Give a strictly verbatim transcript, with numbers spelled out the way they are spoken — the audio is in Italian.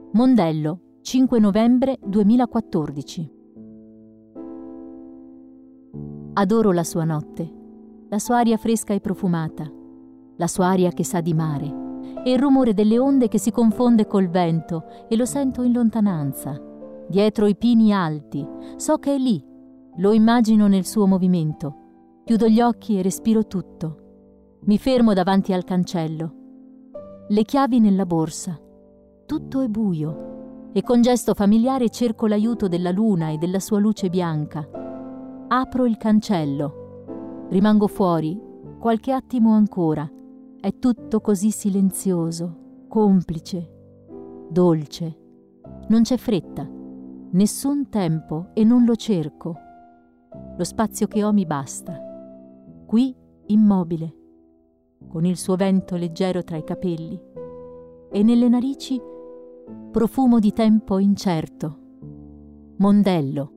Mondello, cinque novembre duemilaquattordici. Adoro la sua notte, la sua aria fresca e profumata, la sua aria che sa di mare, e il rumore delle onde che si confonde col vento e lo sento in lontananza, dietro i pini alti. So che è lì, lo immagino nel suo movimento. Chiudo gli occhi e respiro tutto. Mi fermo davanti al cancello. Le chiavi nella borsa. Tutto è buio e con gesto familiare cerco l'aiuto della luna e della sua luce bianca. Apro il cancello. Rimango fuori qualche attimo ancora. È tutto così silenzioso, complice, dolce. Non c'è fretta, nessun tempo e non lo cerco. Lo spazio che ho mi basta. Qui immobile, con il suo vento leggero tra i capelli e nelle narici profumo di tempo incerto. Mondello.